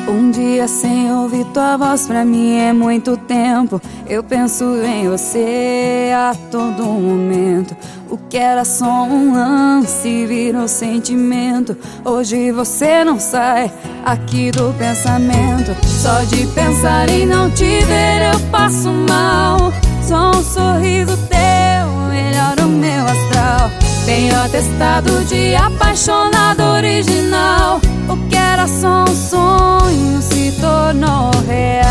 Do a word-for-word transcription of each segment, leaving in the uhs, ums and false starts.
Um dia sem ouvir tua voz pra mim é muito tempo. Eu penso em você a todo momento. O que era só um lance virou sentimento. Hoje você não sai aqui do pensamento. Só de pensar em não te ver eu passo mal. Só um sorriso teu melhora o meu astral. Tenho atestado de apaixonado original. O que era só um sonho se tornou real.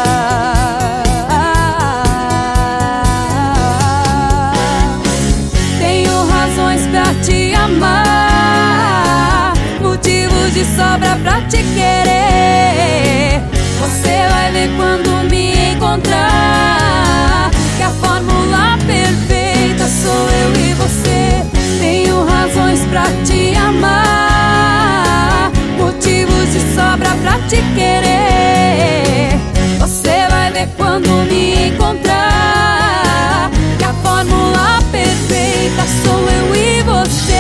Tenho razões pra te amar, motivos de sobra pra te querer. Você vai ver quando me encontrar que a fórmula perfeita sou eu e você. Tenho razões pra te amar, motivos de sobra pra te querer. Você vai ver quando me encontrar que a fórmula perfeita sou eu e você.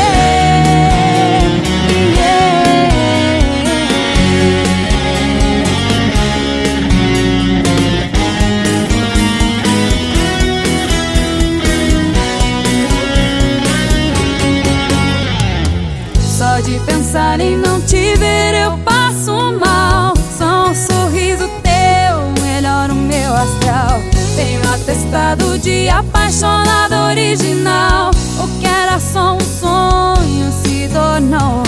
Só de pensar em não te ver eu passo mal. Só um sorriso teu melhora o meu astral. Tenho atestado de apaixonado original. O que era só um sonho se tornou